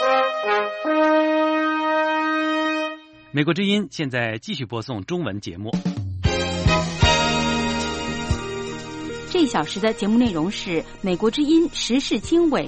美国之音现在继续播送中文节目。 这一小时的节目内容是美国之音时事经纬。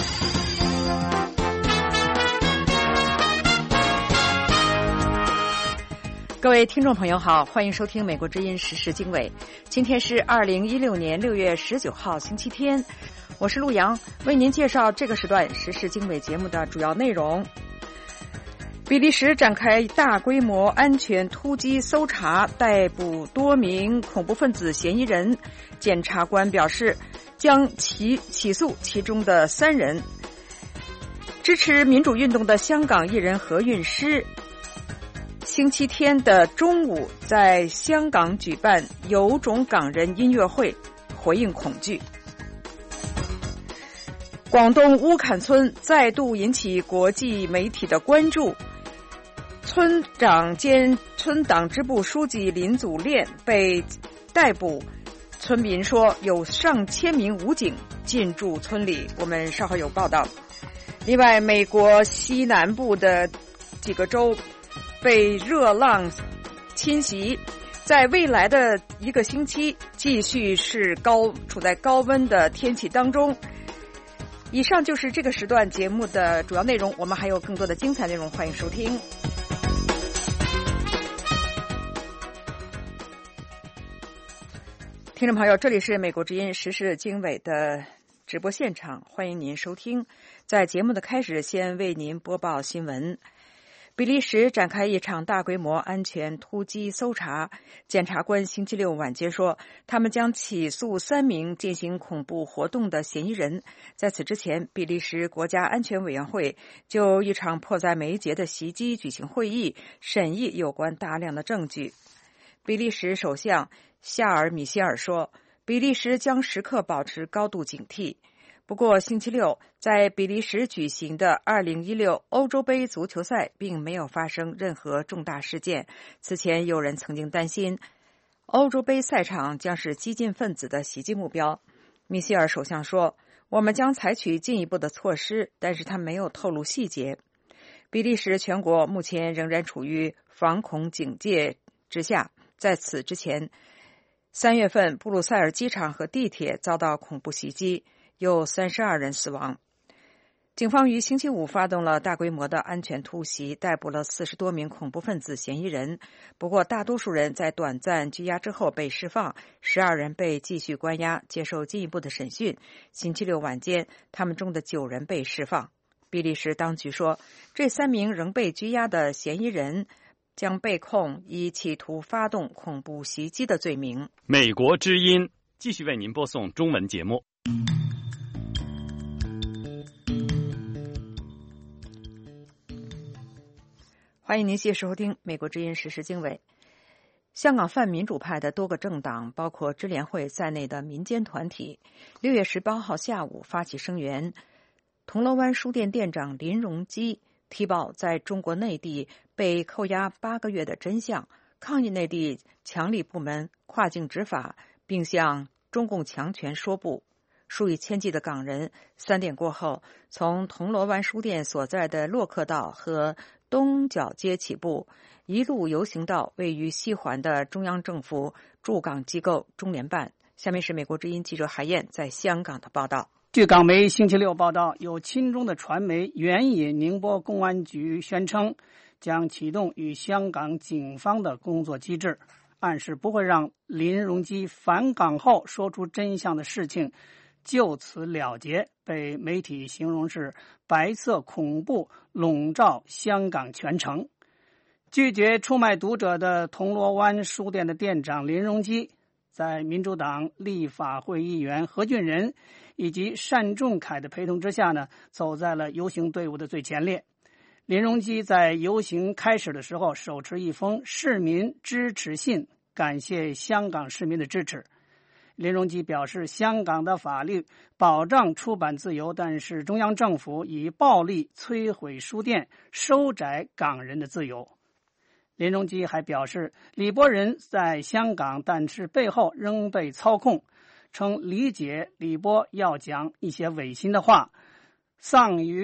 各位听众朋友好，欢迎收听美国之音时事经纬。今天是2016年6月19号星期天，我是陆阳，为您介绍这个时段时事经纬节目的主要内容。比利时展开大规模安全突击搜查，逮捕多名恐怖分子嫌疑人。检察官表示将起诉其中的3人。支持民主运动的香港艺人何韵诗星期天的中午在香港举办有种港人音乐会，回应恐惧。广东乌坎村再度引起国际媒体的关注，村长兼村党支部书记林祖烈被逮捕，村民说有上千名武警进驻村里，我们稍后有报道。另外，美国西南部的几个州被热浪侵袭，在未来的1个星期继续是处在高温的天气当中。以上就是这个时段节目的主要内容，我们还有更多的精彩内容，欢迎收听。听众朋友，这里是美国之音时事经纬的直播现场，欢迎您收听。在节目的开始，先为您播报新闻。比利时展开一场大规模安全突击搜查，检察官星期六晚间说，他们将起诉3名进行恐怖活动的嫌疑人。在此之前，比利时国家安全委员会就一场迫在眉睫的袭击举行会议，审议有关大量的证据。比利时首相夏尔·米歇尔说，比利时将时刻保持高度警惕。不过星期六在比利时举行的2016欧洲杯足球赛并没有发生任何重大事件。此前有人曾经担心欧洲杯赛场将是激进分子的袭击目标。米歇尔首相说，我们将采取进一步的措施，但是他没有透露细节。比利时全国目前仍然处于防恐警戒之下。在此之前，3月份布鲁塞尔机场和地铁遭到恐怖袭击，有32人死亡。警方于星期五发动了大规模的安全突袭，逮捕了40多名恐怖分子嫌疑人。不过大多数人在短暂拘押之后被释放，12人被继续关押，接受进一步的审讯。星期六晚间，他们中的9人被释放。比利时当局说，这3名仍被拘押的嫌疑人将被控以企图发动恐怖袭击的罪名。 美国之音继续为您播送中文节目。 欢迎您继续收听美国之音时事经纬。香港泛民主派的多个政党，包括支联会在内的民间团体6月18号下午发起声援，铜锣湾书店店长林荣基提报在中国内地被扣押8个月的真相，抗议内地强力部门跨境执法，并向中共强权说不。数以千计的港人3点过后从铜锣湾书店所在的洛克道和东角街起步，一路游行到位于西环的中央政府驻港机构中联办。下面是美国之音记者海燕在香港的报道。 据港媒星期六报道，有亲中的传媒援引宁波公安局宣称，将启动与香港警方的工作机制，暗示不会让林荣基返港后说出真相的事情就此了结，被媒体形容是白色恐怖笼罩香港全城。拒绝出卖读者的铜锣湾书店的店长林荣基，在民主党立法会议员何俊仁以及单仲恺的陪同之下呢，走在了游行队伍的最前列。林荣基在游行开始的时候手持一封市民支持信，感谢香港市民的支持。林荣基表示，香港的法律保障出版自由，但是中央政府以暴力摧毁书店，收窄港人的自由。林荣基还表示，李波人在香港，但是背后仍被操控，称理解李波要讲一些违心的话，丧于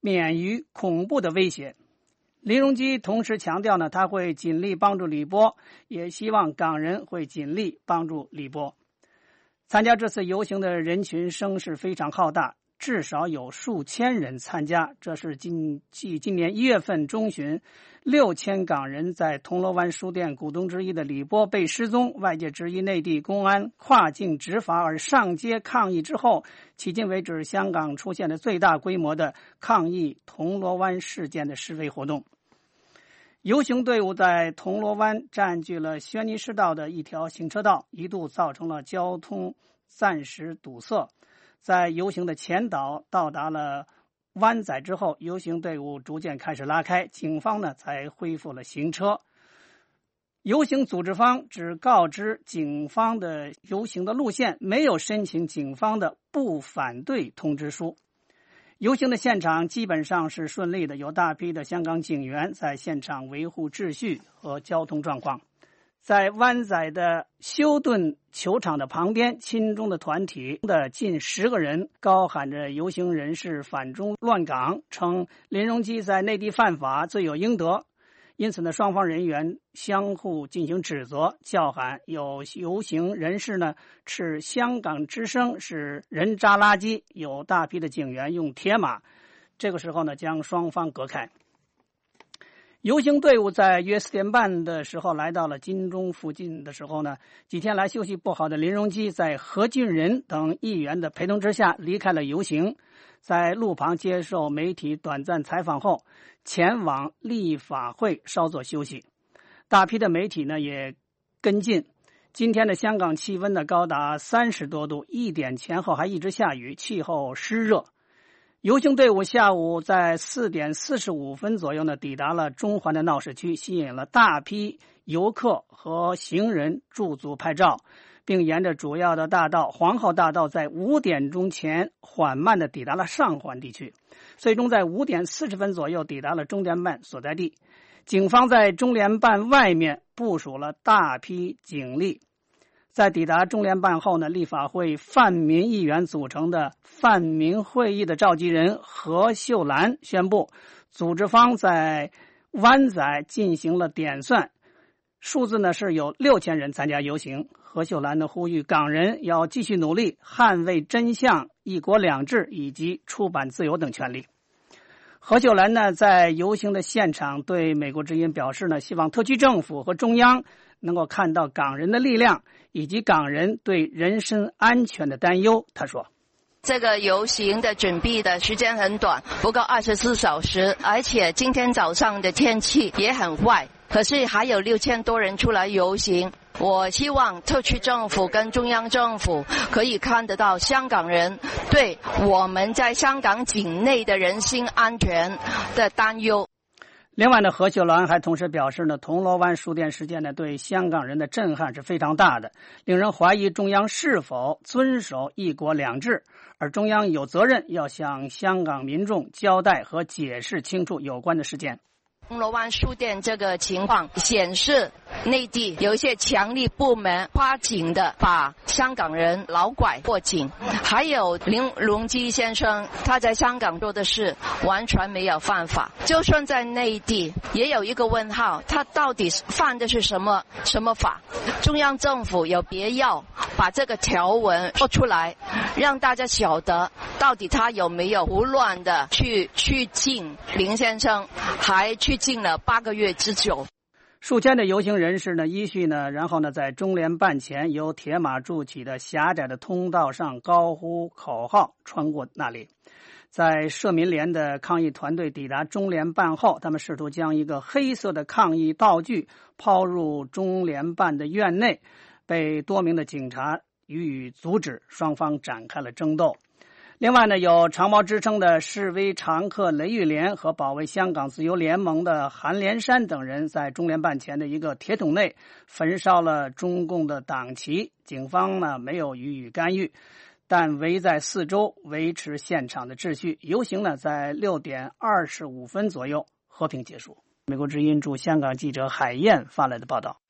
免于恐怖的威胁。林荣基同时强调呢，他会尽力帮助李波，也希望港人会尽力帮助李波。参加这次游行的人群声势非常浩大，至少有数千人参加。这是今年1月份中旬6000港人在铜锣湾书店股东之一的李波被失踪，外界质疑内地公安跨境执法而上街抗议之后，迄今为止香港出现了最大规模的抗议铜锣湾事件的示威活动。游行队伍在铜锣湾占据了轩尼诗道的一条行车道，一度造成了交通暂时堵塞。在游行的前导到达了湾仔之后，游行队伍逐渐开始拉开，警方呢才恢复了行车。游行组织方只告知警方的游行的路线，没有申请警方的不反对通知书。游行的现场基本上是顺利的，有大批的香港警员在现场维护秩序和交通状况。在湾仔的休顿球场的旁边，亲中的团体的近10个人高喊着游行人士反中乱港，称林荣基在内地犯法，罪有应得。因此呢，双方人员相互进行指责，叫喊，有游行人士呢斥香港之声是人渣垃圾，有大批的警员用铁马，这个时候呢将双方隔开。游行队伍在约4点半的时候来到了金钟附近的时候呢，几天来休息不好的林荣基在何俊仁等议员的陪同之下离开了游行，在路旁接受媒体短暂采访后前往立法会稍作休息。大批的媒体呢也跟进。今天的香港气温呢高达30多度，1点前后还一直下雨，气候湿热。游行队伍下午在4点45分左右呢抵达了中环的闹市区，吸引了大批游客和行人驻足拍照，并沿着主要的大道皇后大道在5点钟前缓慢地抵达了上环地区，最终在5点40分左右抵达了中联办所在地。警方在中联办外面部署了大批警力。在抵达中联办后呢，立法会泛民议员组成的泛民会议的召集人何秀兰宣布，组织方在湾仔进行了点算，数字呢是有6000人参加游行。何秀兰呢呼吁港人要继续努力，捍卫真相、一国两制以及出版自由等权利。何秀兰呢在游行的现场对美国之音表示呢，希望特区政府和中央能够看到港人的力量以及港人对人身安全的担忧。他说， 这个游行的准备的时间很短，不够24小时，而且今天早上的天气也很坏，可是还有6000多人出来游行。我希望特区政府跟中央政府可以看得到香港人对我们在香港境内的人身安全的担忧。 另外呢，何秀兰还同时表示呢，铜锣湾书店事件呢对香港人的震撼是非常大的，令人怀疑中央是否遵守一国两制，而中央有责任要向香港民众交代和解释清楚有关的事件。 铜锣湾书店这个情况显示，内地有一些强力部门花警的把香港人劳拐过境，还有林荣基先生他在香港做的事完全没有犯法，就算在内地也有一个问号，他到底犯的是什么法？中央政府有必要把这个条文说出来，让大家晓得到底他有没有胡乱的去禁林先生，还去禁了8个月之久。 数千的游行人士呢，依序呢，然后呢，在中联办前由铁马筑起的狭窄的通道上高呼口号，穿过那里。在社民联的抗议团队抵达中联办后，他们试图将一个黑色的抗议道具抛入中联办的院内，被多名的警察予以阻止，双方展开了争斗。另外呢，有长毛之称的示威常客雷玉莲和保卫香港自由联盟的韩连山等人在中联办前的一个铁桶内焚烧了中共的党旗，警方呢没有予以干预，但围在四周维持现场的秩序。游行呢在6点25分左右和平结束。美国之音驻香港记者海燕发来的报道。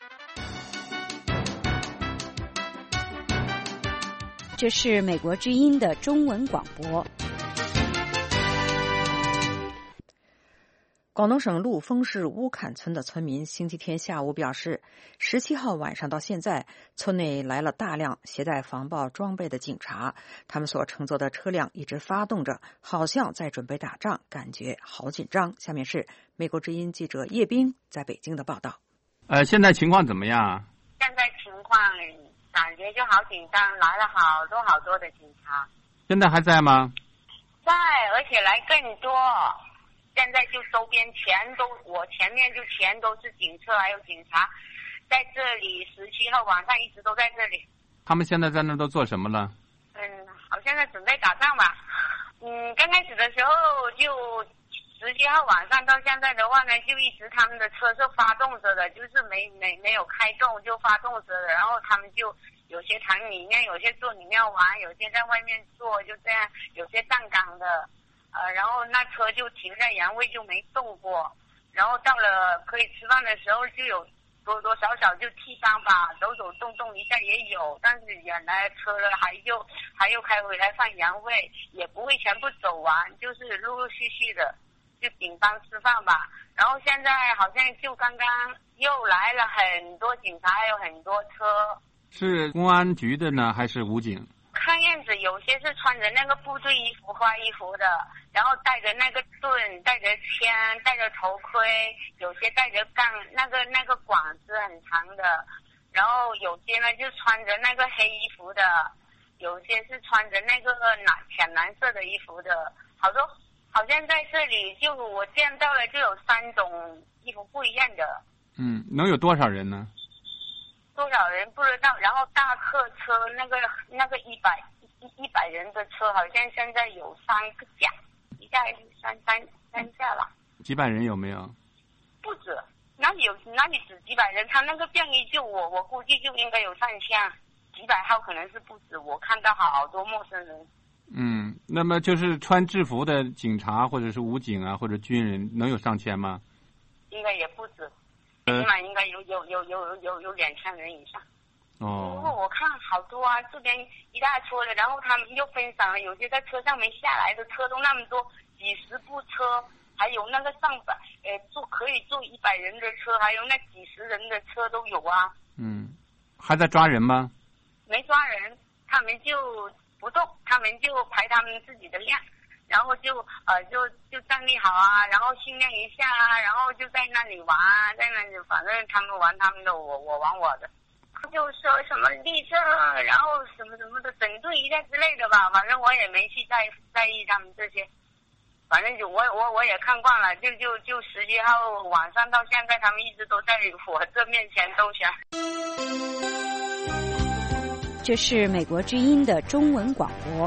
这是美国之音的中文广播。 广东省陆丰市乌坎村的村民星期天下午表示，17号晚上到现在，村内来了大量携带防暴装备的警察，他们所乘坐的车辆一直发动着，好像在准备打仗，感觉好紧张。下面是美国之音记者叶冰在北京的报道。 现在情况怎么样？ 现在情况感觉就好紧张，来了好多的警察。 现在还在吗？ 在，而且来更多。现在就周边我前面就全都是警车，还有警察在这里。17号晚上一直都在这里。 他们现在在那都做什么了？ 好像在准备打仗吧。刚开始的时候就17号晚上到现在的话呢，就一直他们的车是发动着的，就是没有开动就发动着的，然后他们就有些躺里面，有些坐里面玩，有些在外面坐，就这样，有些站岗的。然后那车就停在原位就没动过，然后到了可以吃饭的时候就有多多少少就替帮吧，走走动动一下也有，但是原来车了还又开回来放原位，也不会全部走完，就是陆陆续续的就顶帮吃饭吧。然后现在好像就刚刚又来了很多警察，还有很多车。 是公安局的呢，还是武警？ 看样子有些是穿着那个部队衣服、花衣服的，然后带着那个盾，带着枪，带着头盔，有些带着杠，那个管子很长的，然后有些呢就穿着那个黑衣服的，有些是穿着那个浅蓝色的衣服的，好像在这里就我见到了就有3种衣服不一样的。 能有多少人呢？ 多少人不知道，然后大客车那个100人的车，好像现在有3个架，一架三架了。 几百人有没有？ 不止，哪里止几百人？他那个便衣就我估计就应该有上千，几百号可能是不止。我看到好多陌生人。 那么就是穿制服的警察或者是武警啊，或者军人，能有上千吗？ 应该也不止。起码应该有2000人以上。不过我看好多啊，这边一大撮的，然后他们又分散了，有些在车上没下来的车都那么多，几十部车，还有那个可以坐100人的车，还有那几十人的车都有啊。 还在抓人吗？ 没抓人，他们就不动，他们就排他们自己的量。然后就站立好啊，然后训练一下啊，然后就在那里玩啊，在那里反正他们玩他们的，我玩我的，就说什么立正，然后什么的整顿一下之类的吧，反正我也没去在意他们这些，反正就我也看惯了，就17号晚上到现在，他们一直都在我这面前兜圈。 这是美国之音的中文广播。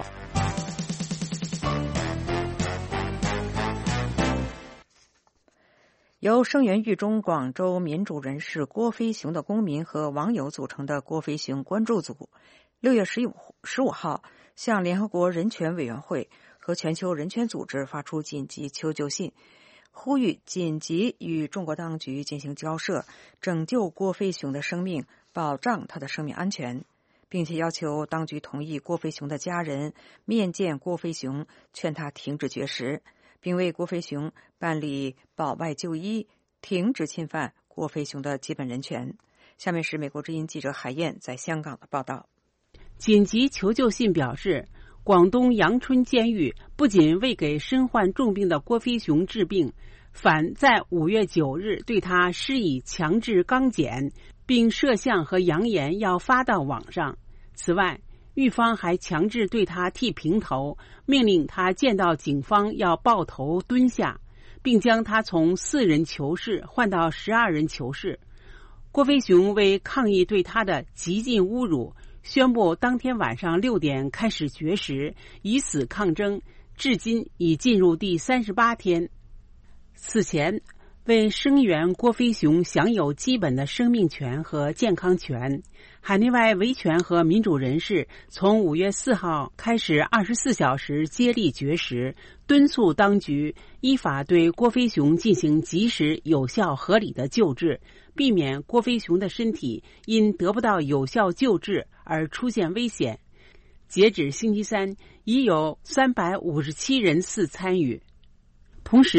由声援狱中广州民主人士郭飞雄的公民和网友组成的郭飞雄关注组6月15号向联合国人权委员会和全球人权组织发出紧急求救信，呼吁紧急与中国当局进行交涉，拯救郭飞雄的生命，保障他的生命安全，并且要求当局同意郭飞雄的家人面见郭飞雄，劝他停止绝食，并为郭飞雄办理保外就医，停止侵犯郭飞雄的基本人权。下面是美国之音记者海燕在香港的报道。 紧急求救信表示，广东阳春监狱不仅未给身患重病的郭飞雄治病，反在5月9日对他施以强制肛检，并摄像和扬言要发到网上。此外，狱方还强制对他剃平头，命令他见到警方要抱头蹲下，并将他从4人囚室换到12人囚室。郭飞雄为抗议对他的极尽侮辱，宣布当天晚上6点开始绝食，以死抗争，至今已进入第38天。此前，为声援郭飞雄享有基本的生命权和健康权，海内外维权和民主人士从5月4号开始24小时接力绝食，敦促当局依法对郭飞雄进行及时、有效、合理的救治，避免郭飞雄的身体因得不到有效救治而出现危险。截止星期三，已有357人次参与。同时，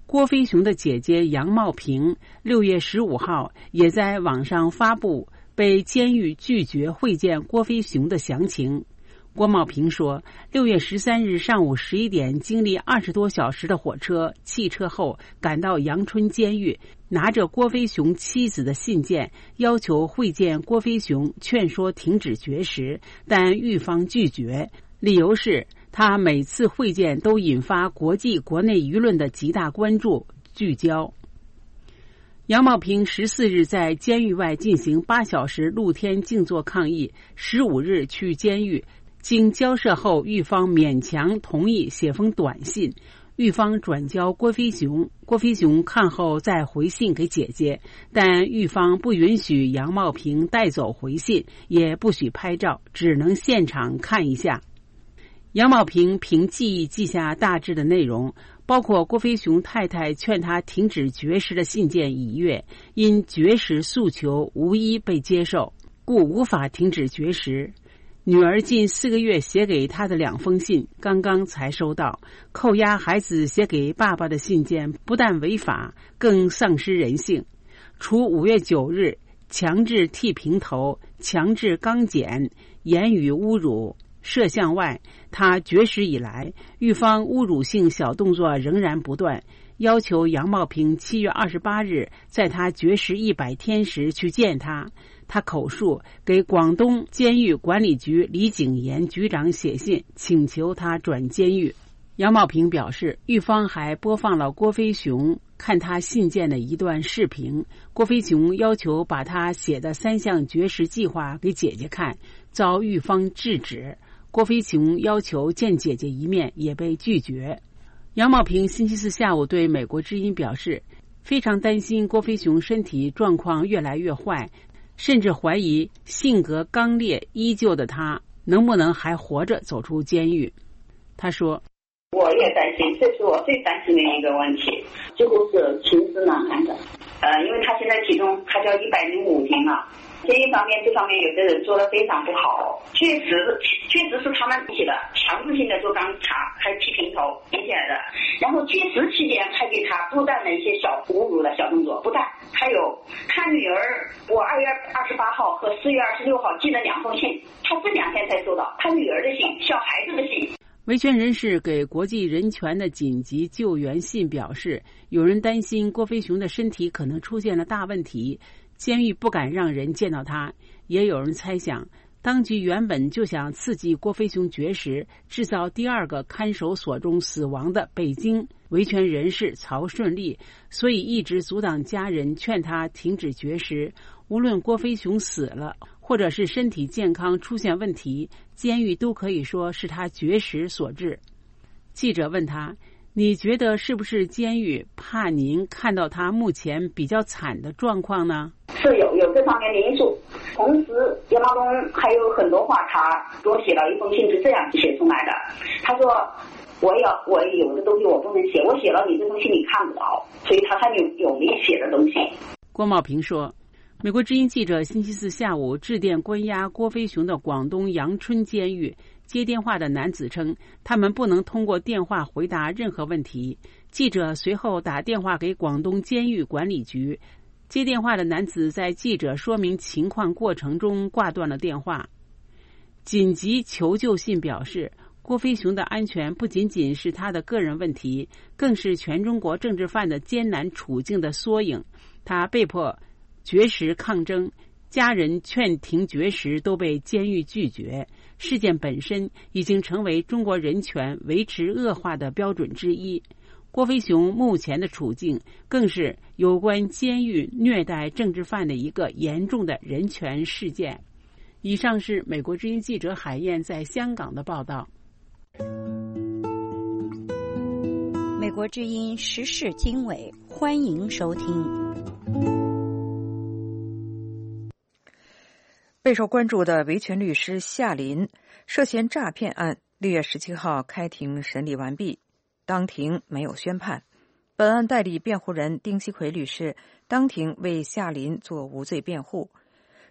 郭飞雄的姐姐杨茂平6月15号也在网上发布被监狱拒绝会见郭飞雄的详情。郭茂平说，6月13日上午11点，经历20多小时的火车、汽车后，赶到阳春监狱，拿着郭飞雄妻子的信件，要求会见郭飞雄，劝说停止绝食，但狱方拒绝，理由是他每次会见都引发国际国内舆论的极大关注聚焦。杨茂平14日在监狱外进行8小时露天静坐抗议，15日去监狱。经交涉后，狱方勉强同意写封短信，狱方转交郭飞雄，郭飞雄看后再回信给姐姐，但狱方不允许杨茂平带走回信，也不许拍照，只能现场看一下。杨茂平凭记忆记下大致的内容，包括郭飞雄太太劝他停止绝食的信件已阅，因绝食诉求无一被接受，故无法停止绝食。女儿近4个月写给他的2封信刚刚才收到，扣押孩子写给爸爸的信件不但违法，更丧失人性。除5月9日强制剃平头、强制肛检、言语侮辱、摄像外，他绝食以来，狱方侮辱性小动作仍然不断，要求杨茂平7月28日在他绝食100天时去见他。他口述给广东监狱管理局李景言局长写信，请求他转监狱。杨茂平表示，狱方还播放了郭飞雄看他信件的一段视频。郭飞雄要求把他写的3项绝食计划给姐姐看，遭狱方制止。郭飞雄要求见姐姐一面，也被拒绝。杨茂平星期四下午对美国之音表示，非常担心郭飞雄身体状况越来越坏，甚至怀疑性格刚烈依旧的他能不能还活着走出监狱。他说， 我也担心，这是我最担心的一个问题，几乎是情思难安的。因为他现在体重他叫105斤了，这一方面这方面有的人做得非常不好，确实是他们起的强制性的做肛查，还剃平头引起来的。然后绝食期间还给他不但的一些小侮辱的小动作，不但还有他女儿，我2月28号和4月26号寄了2封信，他这2天才收到他女儿的信，小孩子的信。 维权人士给国际人权的紧急救援信表示，有人担心郭飞雄的身体可能出现了大问题，监狱不敢让人见到他。也有人猜想，当局原本就想刺激郭飞雄绝食，制造第2个看守所中死亡的北京维权人士曹顺利，所以一直阻挡家人劝他停止绝食。无论郭飞雄死了，或者是身体健康出现问题，监狱都可以说是他绝食所致。记者问他，你觉得是不是监狱怕您看到他目前比较惨的状况呢？ 是有这方面的因素。同时杨茂东还有很多话，他给我写了一封信是这样写出来的，他说我有的东西我不能写，我写了你这封信你看不到，所以他有没写的东西。 郭茂平说，美国之音记者星期四下午致电关押郭飞雄的广东阳春监狱，接电话的男子称，他们不能通过电话回答任何问题。记者随后打电话给广东监狱管理局，接电话的男子在记者说明情况过程中挂断了电话。紧急求救信表示，郭飞雄的安全不仅仅是他的个人问题，更是全中国政治犯的艰难处境的缩影。他被迫绝食抗争，家人劝停绝食都被监狱拒绝。事件本身已经成为中国人权维持恶化的标准之一。郭飞雄目前的处境更是有关监狱虐待政治犯的一个严重的人权事件。以上是美国之音记者海燕在香港的报道。 美国之音时事经纬，欢迎收听。 备受关注的维权律师夏林涉嫌诈骗案6月17号开庭审理完毕，当庭没有宣判。本案代理辩护人丁锡奎律师当庭为夏林做无罪辩护。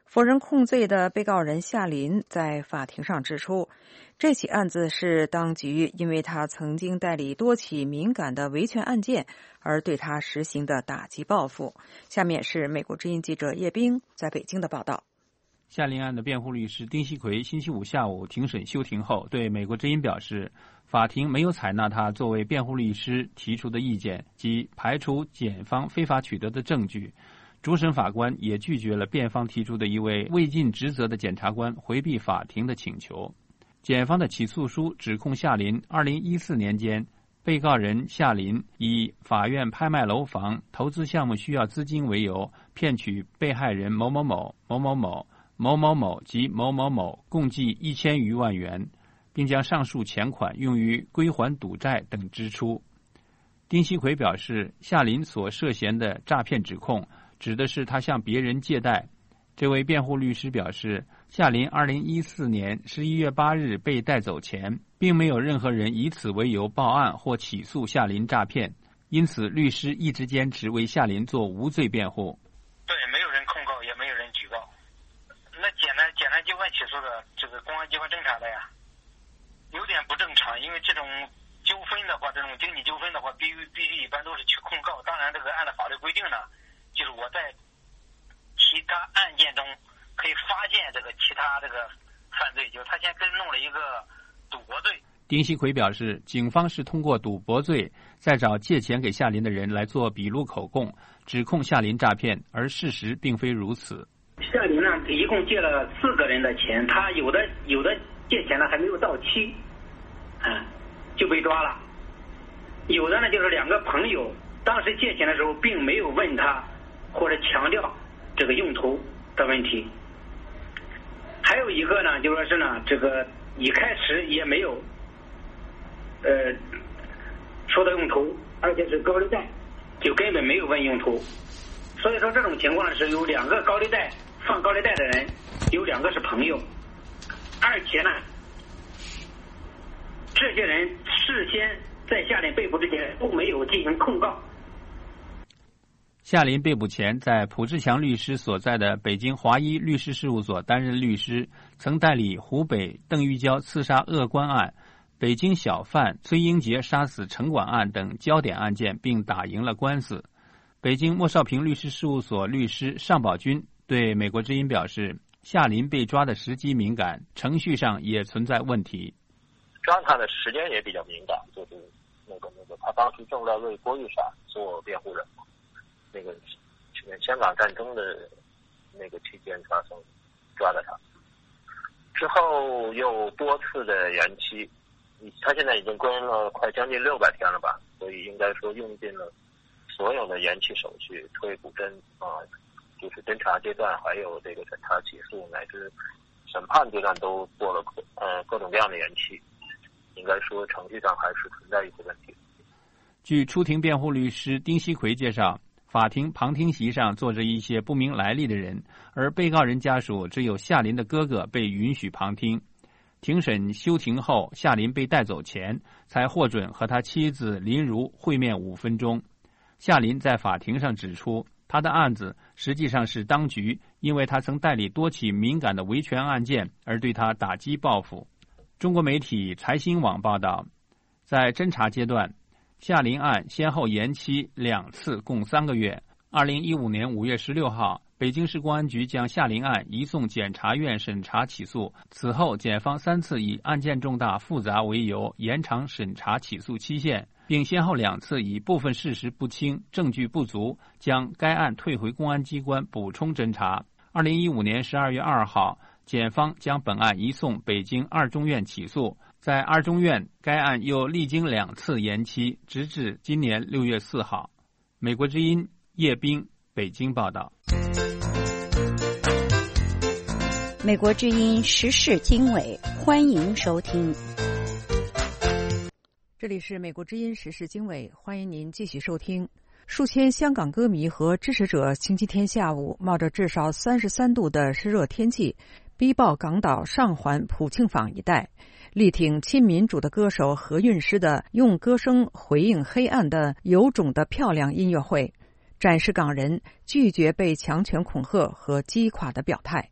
否认控罪的被告人夏林在法庭上指出，这起案子是当局因为他曾经代理多起敏感的维权案件而对他实行的打击报复。下面是美国之音记者叶冰在北京的报道。 夏林案的辩护律师丁锡奎星期五下午庭审休庭后对美国之音表示，法庭没有采纳他作为辩护律师提出的意见，即排除检方非法取得的证据。主审法官也拒绝了辩方提出的一位未尽职责的检察官回避法庭的请求。检方的起诉书指控夏林2014年间，被告人夏林以法院拍卖楼房、投资项目需要资金为由，骗取被害人某某某、某某某、某某某及某某某共计1000余万元，并将上述钱款用于归还赌债等支出。丁锡奎表示，夏林所涉嫌的诈骗指控指的是他向别人借贷。这位辩护律师表示，夏林2014年11月8日被带走前，并没有任何人以此为由报案或起诉夏林诈骗，因此律师一直坚持为夏林做无罪辩护。 对，没有人控告，也没有人举告。那检察机关起诉的，这个公安机关侦查的呀，有点不正常。因为这种纠纷的话，这种经济纠纷的话，必须一般都是去控告。当然，这个按照法律规定呢，就是我在其他案件中可以发现这个其他这个犯罪，就是他先跟弄了一个赌博罪。 丁锡奎表示，警方是通过赌博罪再找借钱给夏林的人来做笔录口供，指控夏林诈骗，而事实并非如此。 夏林呢，一共借了4个人的钱，他有的借钱呢还没有到期，就被抓了。有的呢就是2个朋友，当时借钱的时候并没有问他或者强调这个用途的问题。还有一个呢，就说是呢，这个一开始也没有说的用途，而且是高利贷，就根本没有问用途。所以说这种情况是有2个放高利贷的人，有2个是朋友，而且呢，这些人事先在夏林被捕之前都没有进行控告。 夏林被捕前，在蒲志强律师所在的北京华一律师事务所担任律师，曾代理湖北邓玉娇刺杀鄂官案、北京小贩崔英杰杀死城管案等焦点案件，并打赢了官司。北京莫少平律师事务所律师尚宝军对美国之音表示，夏林被抓的时机敏感，程序上也存在问题。 抓他的时间也比较敏感，就是那个他当时正在为郭玉闪做辩护人嘛，那个香港战争的那个期间抓的他，之后又多次的延期，他现在已经关了快将近600天了吧，所以应该说用尽了所有的延期手续，推补侦就是侦查阶段，还有这个审查起诉乃至审判阶段都做了各种各样的延期，应该说程序上还是存在一些问题。 据出庭辩护律师丁锡奎介绍，法庭旁听席上坐着一些不明来历的人，而被告人家属只有夏林的哥哥被允许旁听。庭审休庭后，夏林被带走前才获准和他妻子林如会面5分钟。夏林在法庭上指出，他的案子实际上是当局因为他曾代理多起敏感的维权案件而对他打击报复。中国媒体财新网报道，在侦查阶段，夏林案先后延期2次，共3个月。2015年5月16号，北京市公安局将夏林案移送检察院审查起诉，此后检方3次以案件重大复杂为由延长审查起诉期限，并先后2次以部分事实不清、证据不足将该案退回公安机关补充侦查。2015年12月2号，检方将本案移送北京2中院起诉，在2中院该案又历经2次延期，直至今年6月4号。美国之音叶冰北京报道。 美国之音时事经纬，欢迎收听。 这里是美国之音时事经纬，欢迎您继续收听。数千香港歌迷和支持者星期天下午冒着至少33度的湿热天气，逼爆港岛上环普庆坊一带，力挺亲民主的歌手何韵诗的用歌声回应黑暗的有种的漂亮音乐会，展示港人拒绝被强权恐吓和击垮的表态。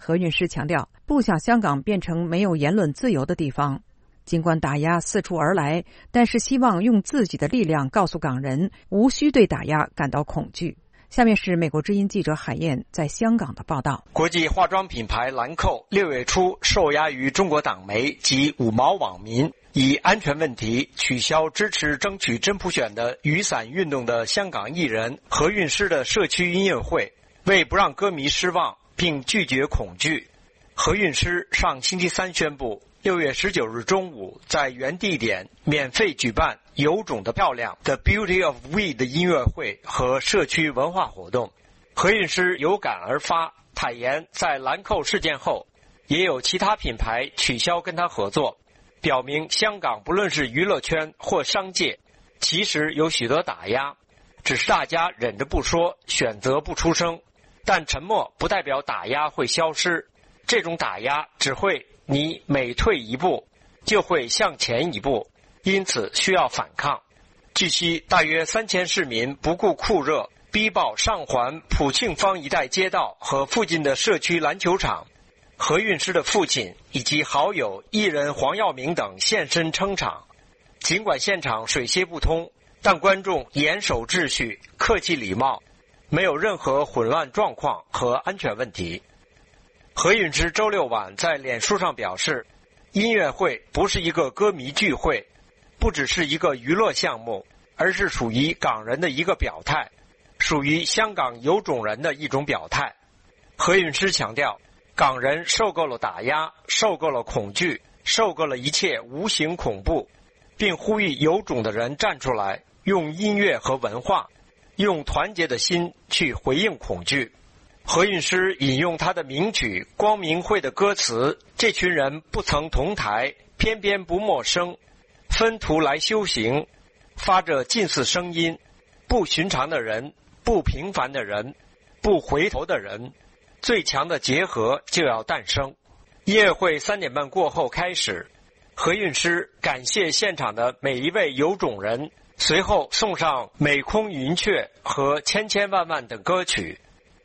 何韵诗强调，不想香港变成没有言论自由的地方。尽管打压四处而来，但是希望用自己的力量告诉港人，无需对打压感到恐惧。下面是美国之音记者海燕在香港的报道。 国际化妆品牌兰蔻6月初受压于中国党媒及5毛网民，以安全问题取消支持争取真普选的雨伞运动的香港艺人何韵诗的社区音乐会。为不让歌迷失望并拒绝恐惧，何韵诗上星期三宣布6月19日中午在原地点免费举办有种的漂亮 The Beauty of We 的音乐会和社区文化活动。何韵诗有感而发，坦言在兰蔻事件后也有其他品牌取消跟他合作，表明香港不论是娱乐圈或商界其实有许多打压，只是大家忍着不说，选择不出声。但沉默不代表打压会消失，这种打压只会你每退一步就会向前一步，因此需要反抗。据悉，大约3000市民不顾酷热逼爆上环普庆坊一带街道和附近的社区篮球场，何韵诗的父亲以及好友艺人黄耀明等现身撑场。尽管现场水泄不通，但观众严守秩序，客气礼貌，没有任何混乱状况和安全问题。何韵诗周六晚在脸书上表示，音乐会不是一个歌迷聚会，不只是一个娱乐项目，而是属于港人的一个表态，属于香港有种人的一种表态。何韵诗强调，港人受够了打压，受够了恐惧，受够了一切无形恐怖，并呼吁有种的人站出来，用音乐和文化，用团结的心去回应恐惧。何韵诗引用他的名曲《光明会》的歌词，这群人不曾同台，偏偏不陌生，分途来修行，发着近似声音，不寻常的人，不平凡的人，不回头的人，最强的结合就要诞生。音乐会3点半过后开始，何韵诗感谢现场的每一位有种人，随后送上《美空云雀》和《千千万万》等歌曲。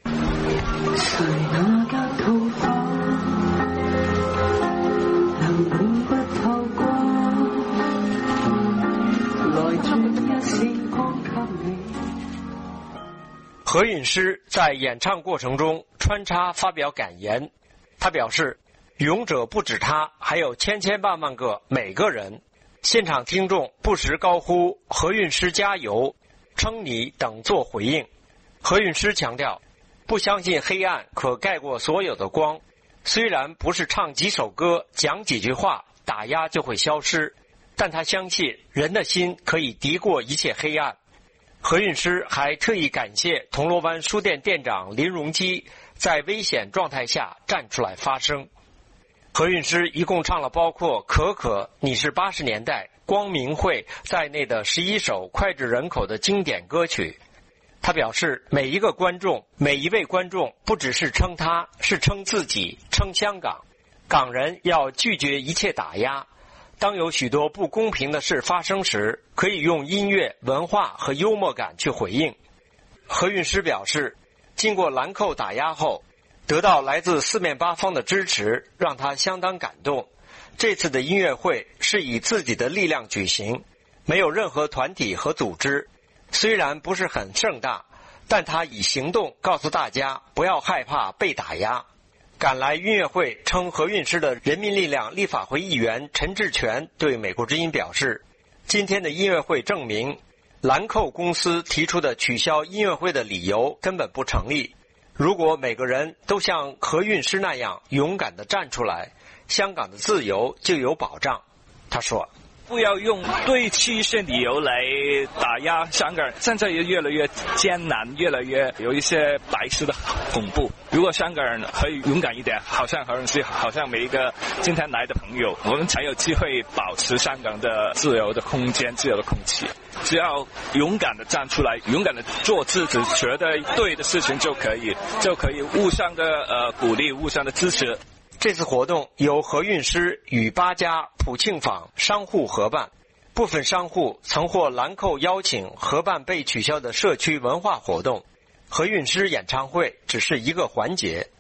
何韵诗在演唱过程中穿插发表感言，他表示，勇者不止他，还有千千万万个每个人。现场听众不时高呼何韵诗加油，称你等做回应。何韵诗强调，不相信黑暗可盖过所有的光，虽然不是唱几首歌讲几句话打压就会消失，但他相信人的心可以敌过一切黑暗。何韵诗还特意感谢铜锣湾书店店长林荣基在危险状态下站出来发声。何韵诗一共唱了包括可可、你是80年代、光明会在内的11首脍炙人口的经典歌曲。他表示，每一个观众，每一位观众不只是称他，是称自己，称香港。港人要拒绝一切打压，当有许多不公平的事发生时，可以用音乐、文化和幽默感去回应。何韵诗表示，经过兰蔻打压后，得到来自四面八方的支持，让他相当感动。这次的音乐会是以自己的力量举行，没有任何团体和组织，虽然不是很盛大，但他以行动告诉大家不要害怕被打压。赶来音乐会称何韵诗的人民力量立法会议员陈志全对美国之音表示，今天的音乐会证明兰蔻公司提出的取消音乐会的理由根本不成立。如果每个人都像何韵诗那样勇敢地站出来，香港的自由就有保障。他说， 不要用对期限理由来打压香港人，现在也越来越艰难，越来越有一些白色的恐怖。如果香港人可以勇敢一点，好像何韵诗，好像每一个今天来的朋友，我们才有机会保持香港的自由的空间、自由的空气。只要勇敢的站出来，勇敢的做自己觉得对的事情就可以互相的鼓励，互相的支持。 这次活动由何韵诗与8家普庆坊商户合办，部分商户曾获兰蔻邀请合办被取消的社区文化活动，何韵诗演唱会只是一个环节。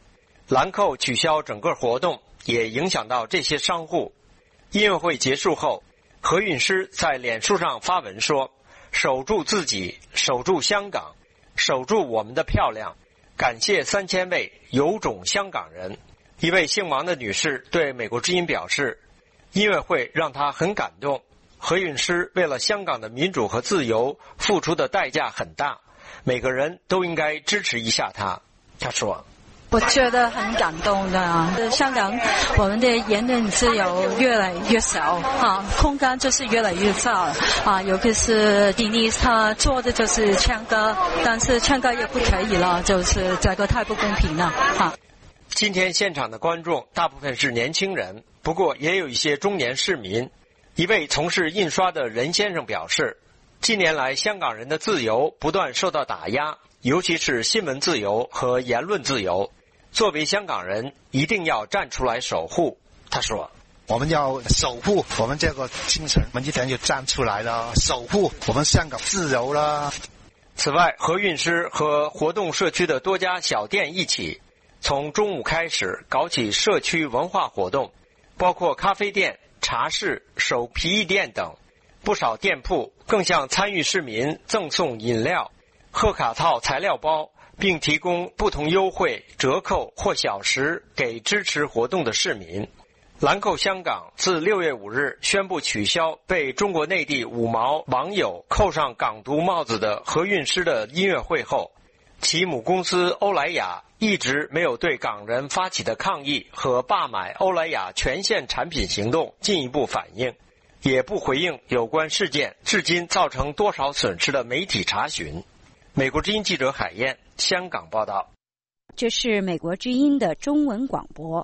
兰蔻取消整个活动，也影响到这些商户。音乐会结束后，何韵诗在脸书上发文说：守住自己，守住香港，守住我们的漂亮，感谢3000位有种香港人。一位姓王的女士对美国之音表示，音乐会让她很感动，何韵诗为了香港的民主和自由付出的代价很大，每个人都应该支持一下她。她说， 我觉得很感动的，香港我们的言论自由越来越少空间就是越来越大尤其是迪尼斯他做的就是唱歌，但是唱歌也不可以了，就是这个太不公平了今天现场的观众大部分是年轻人，不过也有一些中年市民。一位从事印刷的任先生表示，近年来香港人的自由不断受到打压，尤其是新闻自由和言论自由。作为香港人，一定要站出来守护。他说， 我们要守护我们这个精神，我们一定要站出来了，守护我们香港自由了。 此外，何韵诗和活动社区的多家小店一起，从中午开始搞起社区文化活动，包括咖啡店、茶室、手皮艺店等。不少店铺更向参与市民赠送饮料、贺卡套材料包，并提供不同优惠、折扣或小食给支持活动的市民。兰蔻香港自6月5日宣布取消被中国内地5毛网友扣上港独帽子的何韵诗的音乐会后，其母公司欧莱雅一直没有对港人发起的抗议和罢买欧莱雅全线产品行动进一步反应，也不回应有关事件至今造成多少损失的媒体查询。美国之音记者海燕，香港报道。 这是美国之音的中文广播。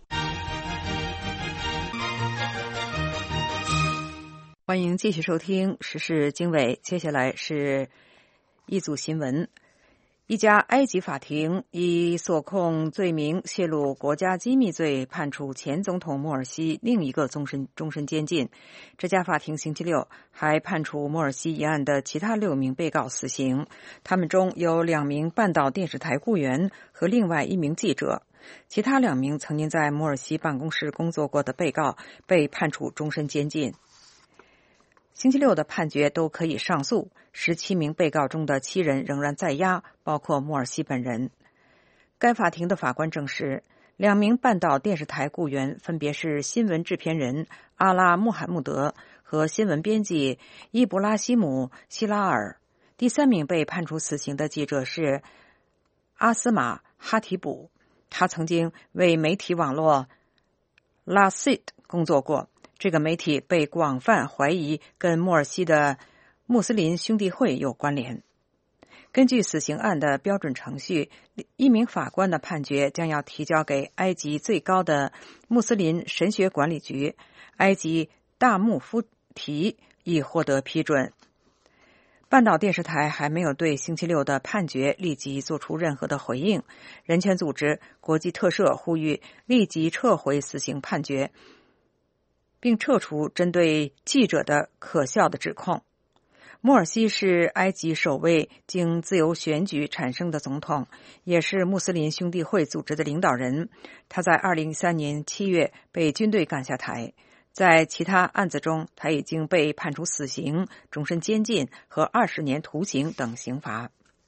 欢迎继续收听时事经纬，接下来是一组新闻。一家埃及法庭以索控罪名泄露国家机密罪判处前总统莫尔西另一个终身监禁。这家法庭星期六还判处莫尔西一案的其他6名被告死刑，他们中有2名半岛电视台雇员和另外1名记者。其他2名曾经在莫尔西办公室工作过的被告被判处终身监禁。星期六的判决都可以上诉，17名被告中的7人仍然在押，包括莫尔西本人。该法庭的法官证实，2名半岛电视台雇员分别是新闻制片人阿拉·穆罕默德和新闻编辑伊布拉希姆·希拉尔。第3名被判处死刑的记者是阿斯玛·哈提卜，他曾经为媒体网络 Lasit 工作过。这个媒体被广泛怀疑跟莫尔西的穆斯林兄弟会有关联。根据死刑案的标准程序，1名法官的判决将要提交给埃及最高的穆斯林神学管理局埃及大穆夫提以获得批准。半岛电视台还没有对星期六的判决立即做出任何的回应。人权组织国际特赦呼吁立即撤回死刑判决，并撤除针对记者的可笑的指控。莫尔西是埃及首位经自由选举产生的总统，也是穆斯林兄弟会组织的领导人。他在2013年7月被军队赶下台。在其他案子中，他已经被判处死刑、终身监禁和20年徒刑等刑罚。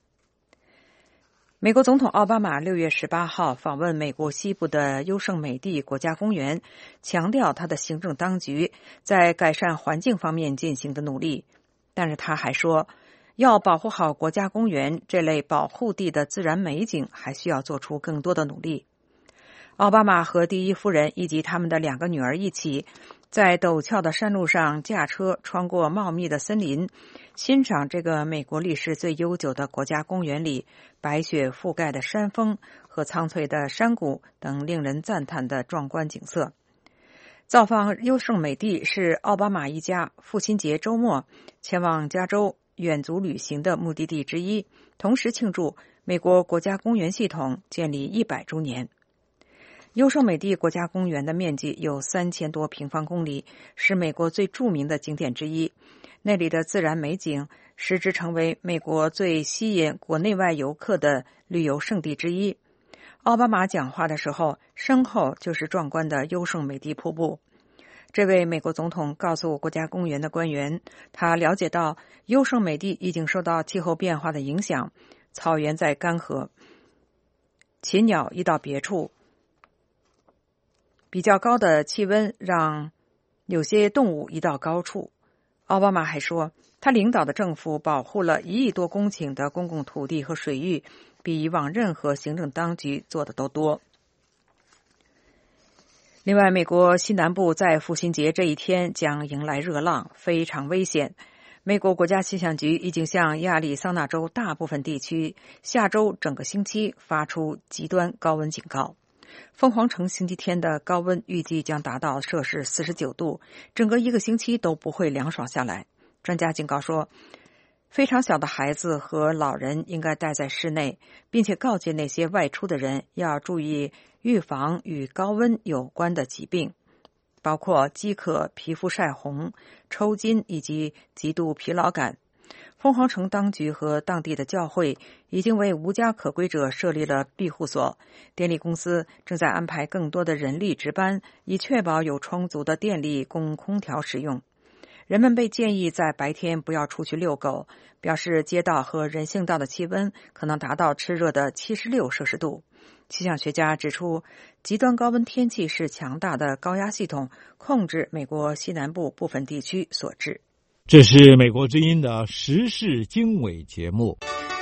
美国总统奥巴马6月18号访问美国西部的优胜美地国家公园，强调他的行政当局在改善环境方面进行的努力。但是他还说，要保护好国家公园这类保护地的自然美景，还需要做出更多的努力。奥巴马和第一夫人以及他们的2个女儿一起，在陡峭的山路上驾车穿过茂密的森林，欣赏这个美国历史最悠久的国家公园里白雪覆盖的山峰和苍翠的山谷等令人赞叹的壮观景色。造访优胜美地是奥巴马一家父亲节周末前往加州远足旅行的目的地之一，同时庆祝美国国家公园系统建立100周年。优胜美地国家公园的面积有3000多平方公里，是美国最著名的景点之一。那里的自然美景使之成为美国最吸引国内外游客的旅游胜地之一。 奥巴马讲话的时候，身后就是壮观的优胜美地瀑布。这位美国总统告诉国家公园的官员，他了解到优胜美地已经受到气候变化的影响，草原在干涸，禽鸟移到别处，比较高的气温让有些动物移到高处。奥巴马还说，他领导的政府保护了1亿多公顷的公共土地和水域，比以往任何行政当局做的都多。另外，美国西南部在父亲节这一天将迎来热浪，非常危险。美国国家气象局已经向亚利桑那州大部分地区下周整个星期发出极端高温警告。凤凰城星期天的高温预计将达到摄氏49度，整个一个星期都不会凉爽下来。专家警告说，非常小的孩子和老人应该待在室内，并且告诫那些外出的人要注意预防与高温有关的疾病，包括饥渴、皮肤晒红、抽筋以及极度疲劳感。凤凰城当局和当地的教会已经为无家可归者设立了庇护所，电力公司正在安排更多的人力值班，以确保有充足的电力供空调使用。人们被建议在白天不要出去遛狗，表示街道和人行道的气温可能达到炽热的76摄氏度。气象学家指出，极端高温天气是强大的高压系统控制美国西南部部分地区所致。 这是美国之音的时事经纬节目。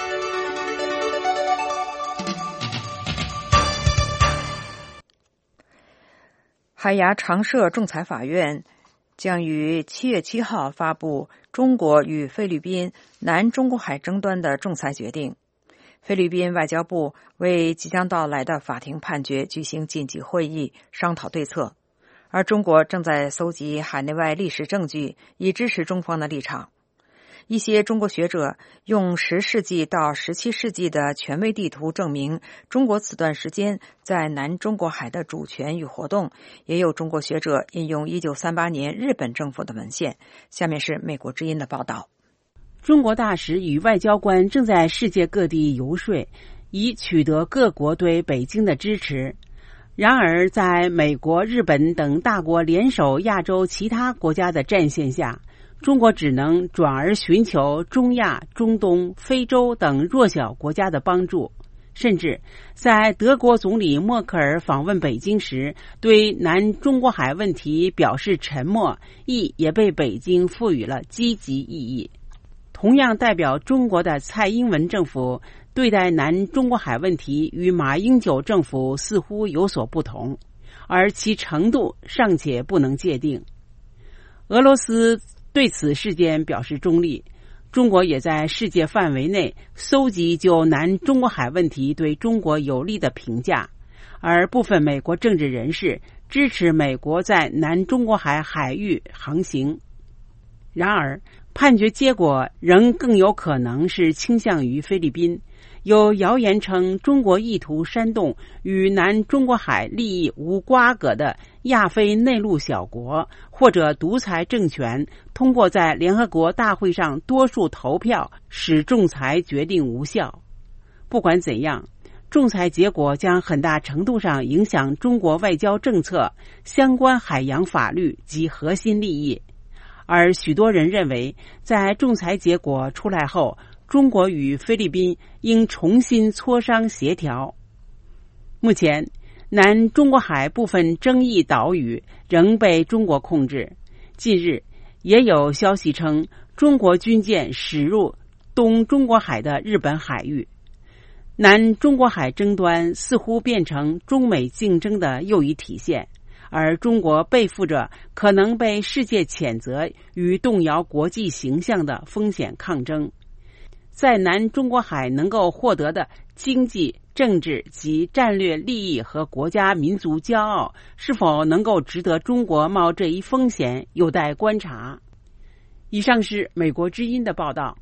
海牙常设仲裁法院将于7月7号发布中国与菲律宾南中国海争端的仲裁决定。菲律宾外交部为即将到来的法庭判决举行紧急会议，商讨对策，而中国正在搜集海内外历史证据，以支持中方的立场。一些中国学者用10世纪到17世纪的权威地图证明中国此段时间在南中国海的主权与活动，也有中国学者引用1938年日本政府的文献。下面是美国之音的报道。 中国大使与外交官正在世界各地游说，以取得各国对北京的支持。然而，在美国、日本等大国联手亚洲其他国家的战线下，中国只能转而寻求中亚、中东、非洲等弱小国家的帮助，甚至在德国总理默克尔访问北京时，对南中国海问题表示沉默，也被北京赋予了积极意义。同样代表中国的蔡英文政府对待南中国海问题与马英九政府似乎有所不同，而其程度尚且不能界定。俄罗斯对此事件表示中立，中国也在世界范围内搜集就南中国海问题对中国有利的评价，而部分美国政治人士支持美国在南中国海海域航行。然而，判决结果仍更有可能是倾向于菲律宾。有谣言称中国意图煽动与南中国海利益无瓜葛的亚非内陆小国或者独裁政权，通过在联合国大会上多数投票使仲裁决定无效。不管怎样，仲裁结果将很大程度上影响中国外交政策、相关海洋法律及核心利益。而许多人认为，在仲裁结果出来后，中国与菲律宾应重新磋商协调。目前，南中国海部分争议岛屿仍被中国控制。近日，也有消息称，中国军舰驶入东中国海的日本海域。南中国海争端似乎变成中美竞争的又一体现，而中国背负着可能被世界谴责与动摇国际形象的风险抗争。在南中国海能够获得的经济、政治及战略利益和国家民族骄傲，是否能够值得中国冒这一风险，有待观察。以上是美国之音的报道。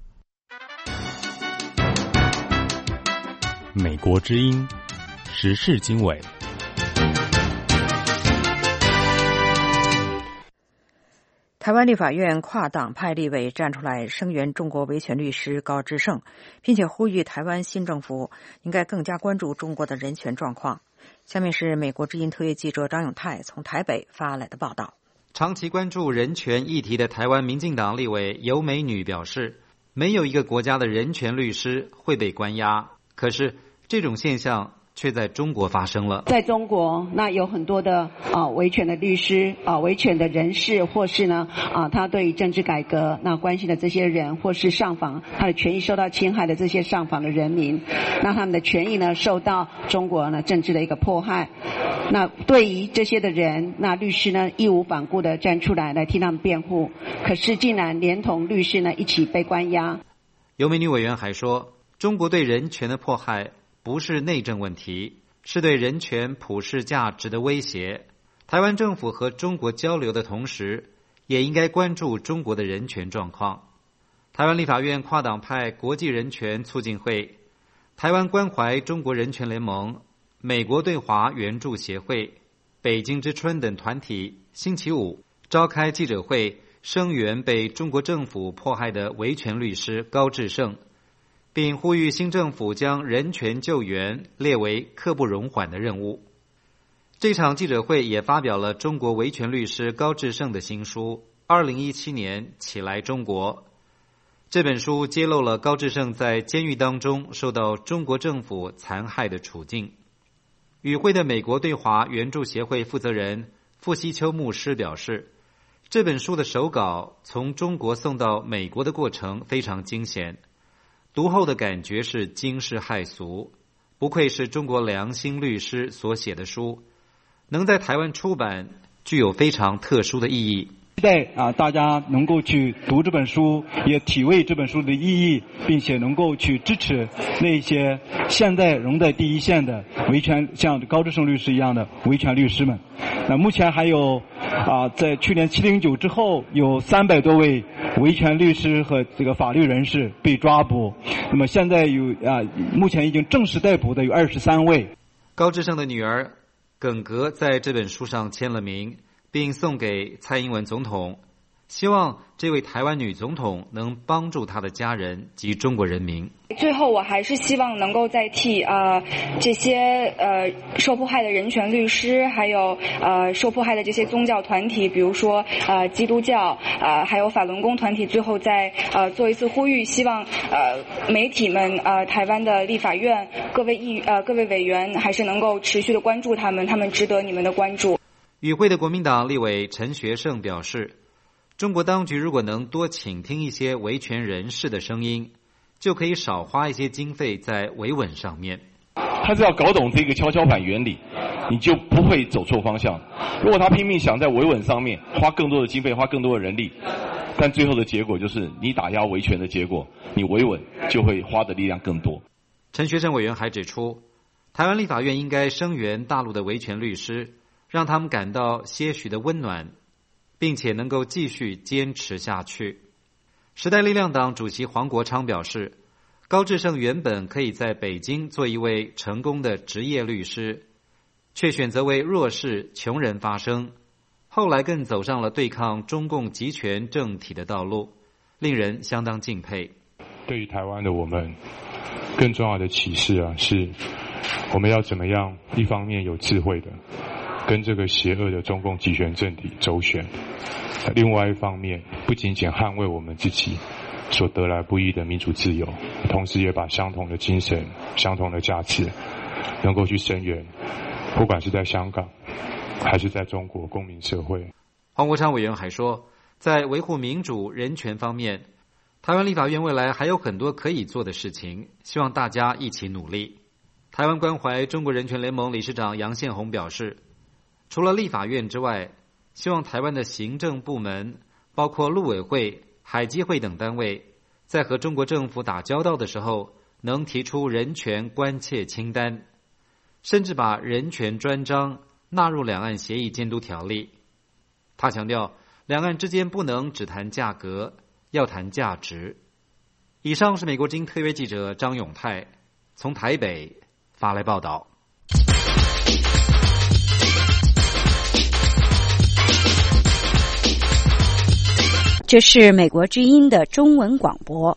美国之音时事经纬。 台湾立法院跨党派立委站出来声援中国维权律师高志胜，并且呼吁台湾新政府应该更加关注中国的人权状况。下面是美国之音特约记者张永泰从台北发来的报道。 长期关注人权议题的台湾民进党立委尤美女表示，没有一个国家的人权律师会被关押，可是这种现象却在中国发生了。 在中国，那有很多的维权的律师维权的人士，或是呢他对于政治改革那关心的这些人，或是上访他的权益受到侵害的这些上访的人民，那他们的权益呢受到中国呢政治的一个迫害。那对于这些的人，那律师呢义无反顾的站出来替他们辩护，可是竟然连同律师呢一起被关押。 尤美女委员还说，中国对人权的迫害不是内政问题，是对人权普世价值的威胁。台湾政府和中国交流的同时，也应该关注中国的人权状况。台湾立法院跨党派国际人权促进会、台湾关怀中国人权联盟、美国对华援助协会、北京之春等团体星期五召开记者会，声援被中国政府迫害的维权律师高志胜，并呼吁新政府将人权救援列为刻不容缓的任务。这场记者会也发表了中国维权律师高志胜的新书《2017年起来中国》。这本书揭露了高志胜在监狱当中受到中国政府残害的处境。与会的美国对华援助协会负责人傅西秋牧师表示，这本书的手稿从中国送到美国的过程非常惊险，读后的感觉是惊世骇俗，不愧是中国良心律师所写的书，能在台湾出版具有非常特殊的意义。 期待大家能够去读这本书，也体味这本书的意义，并且能够去支持那些现在仍在第一线的维权，像高志胜律师一样的维权律师们。那目前还有在去年709之后，有300多位维权律师和这个法律人士被抓捕。那么现在有目前已经正式逮捕的有23位。 高志胜的女儿耿格在这本书上签了名，并送给蔡英文总统，希望这位台湾女总统能帮助她的家人及中国人民。 最后我还是希望能够再替这些受迫害的人权律师，还有受迫害的这些宗教团体，比如说基督教还有法轮功团体，最后再做一次呼吁，希望媒体们台湾的立法院各位委员还是能够持续的关注他们值得你们的关注。 与会的国民党立委陈学圣表示，中国当局如果能多倾听一些维权人士的声音，就可以少花一些经费在维稳上面。 他是要搞懂这个跷跷板原理，你就不会走错方向。如果他拼命想在维稳上面花更多的经费，花更多的人力，但最后的结果就是你打压维权的结果，你维稳就会花的力量更多。 陈学圣委员还指出，台湾立法院应该声援大陆的维权律师，让他们感到些许的温暖，并且能够继续坚持下去。时代力量党主席黄国昌表示，高志胜原本可以在北京做一位成功的职业律师，却选择为弱势穷人发声，后来更走上了对抗中共集权政体的道路，令人相当敬佩。 对于台湾的我们，更重要的启示是我们要怎么样一方面有智慧的跟这个邪恶的中共集权政体周旋，另外一方面不仅仅捍卫我们自己所得来不易的民主自由，同时也把相同的精神、相同的价值能够去声援，不管是在香港还是在中国公民社会。 黄国昌委员还说，在维护民主人权方面，台湾立法院未来还有很多可以做的事情，希望大家一起努力。台湾关怀中国人权联盟理事长杨宪宏表示，除了立法院之外，希望台湾的行政部门，包括陆委会、海基会等单位，在和中国政府打交道的时候，能提出人权关切清单，甚至把人权专章纳入两岸协议监督条例。他强调，两岸之间不能只谈价格，要谈价值。以上是美国之音特约记者张永泰从台北发来报道。 这是美国之音的中文广播。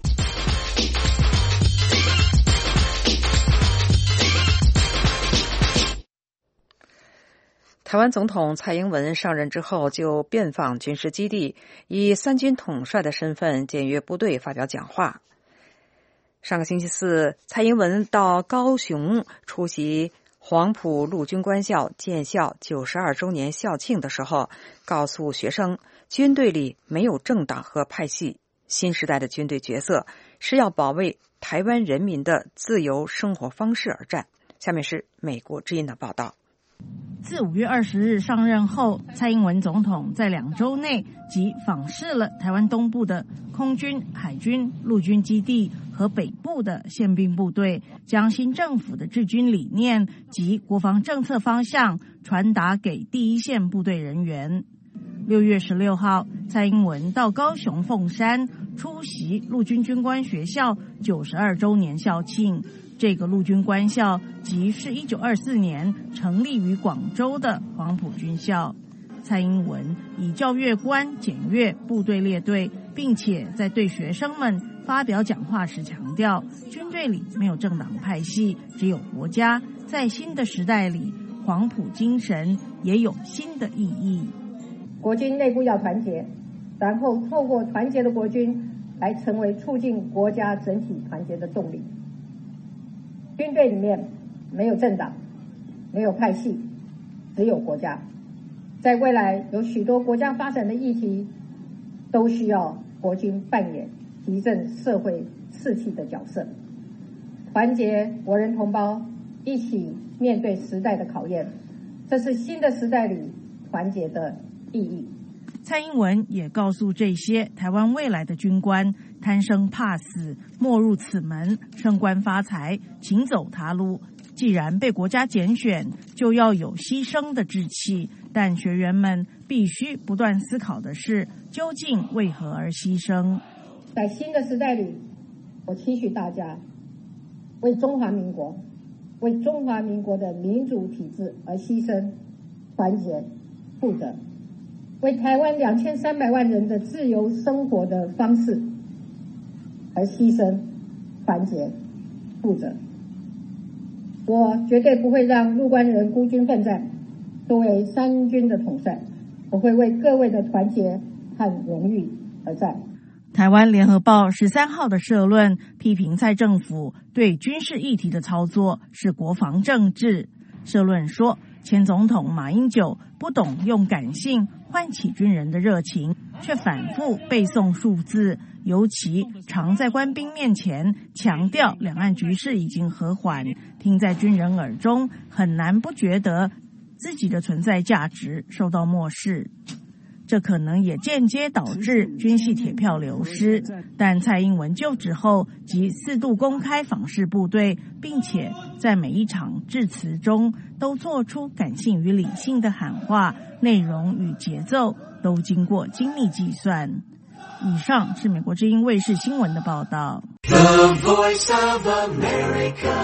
台湾总统蔡英文上任之后就遍访军事基地，以三军统帅的身份检阅部队发表讲话。上个星期四，蔡英文到高雄出席黄埔陆军官校建校92周年校庆的时候，告诉学生，军队里没有政党和派系，新时代的军队角色是要保卫台湾人民的自由生活方式而战。下面是美国之音的报道。 自5月20日上任后，蔡英文总统在2周内即访视了台湾东部的空军、海军、陆军基地和北部的宪兵部队，将新政府的治军理念及国防政策方向传达给第一线部队人员。6月16号，蔡英文到高雄凤山出席陆军军官学校92周年校庆。这个陆军官校即是1924年成立于广州的黄埔军校。蔡英文以教阅官检阅部队列队，并且在对学生们发表讲话时强调，军队里没有政党派系，只有国家。在新的时代里，黄埔精神也有新的意义。 国军内部要团结，然后透过团结的国军来成为促进国家整体团结的动力。军队里面没有政党，没有派系，只有国家。在未来有许多国家发展的议题，都需要国军扮演提振社会士气的角色，团结国人同胞，一起面对时代的考验，这是新的时代里团结的意义。 蔡英文也告诉这些台湾未来的军官，贪生怕死，莫入此门，升官发财，请走他路。既然被国家拣选，就要有牺牲的志气，但学员们必须不断思考的是，究竟为何而牺牲。 在新的时代里，我期许大家为中华民国，为中华民国的民主体制而牺牲，团结，负责，为台湾2300万人的自由生活的方式而牺牲、团结、负责。我绝对不会让陆官人孤军奋战。作为三军的统帅，我会为各位的团结和荣誉而战。 台湾联合报13号的社论批评蔡政府对军事议题的操作是国防政治。社论说，前总统马英九不懂用感性唤起军人的热情，却反复背诵数字，尤其常在官兵面前强调两岸局势已经和缓，听在军人耳中，很难不觉得自己的存在价值受到漠视。这可能也间接导致军系铁票流失，但蔡英文就职后即4度公开访视部队，并且在每一场致辞中都做出感性与理性的喊话，内容与节奏都经过精密计算。以上是美国之音卫视新闻的报道。 The Voice of America。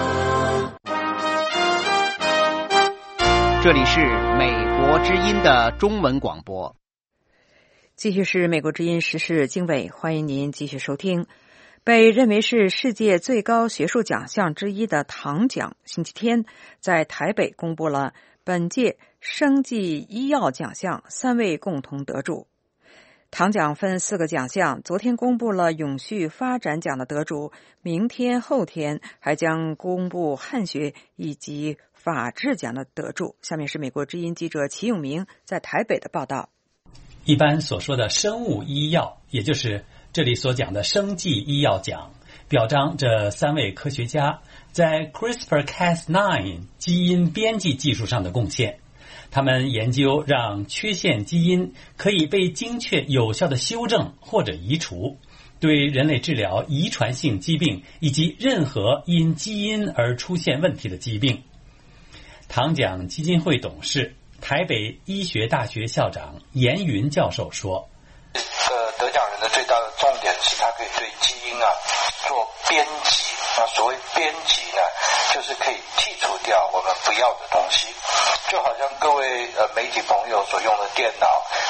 这里是美国之音的中文广播。 继续是美国之音时事经纬，欢迎您继续收听。被认为是世界最高学术奖项之一的唐奖，星期天在台北公布了本届生技医药奖项3位共同得主。唐奖分4个奖项，昨天公布了永续发展奖的得主，明天后天还将公布汉学以及法治奖的得主。下面是美国之音记者齐永明在台北的报道。 一般所说的生物医药，也就是这里所讲的生技医药奖，表彰这3位科学家在 CRISPR-Cas9 基因编辑技术上的贡献。他们研究让缺陷基因可以被精确有效的修正或者移除，对人类治疗遗传性疾病以及任何因基因而出现问题的疾病。唐奖基金会董事、台北医学大学校长严云教授说， 得奖人的最大的重点是他可以对基因做编辑。那所谓编辑呢，就是可以剔除掉我们不要的东西，就好像各位媒体朋友所用的电脑，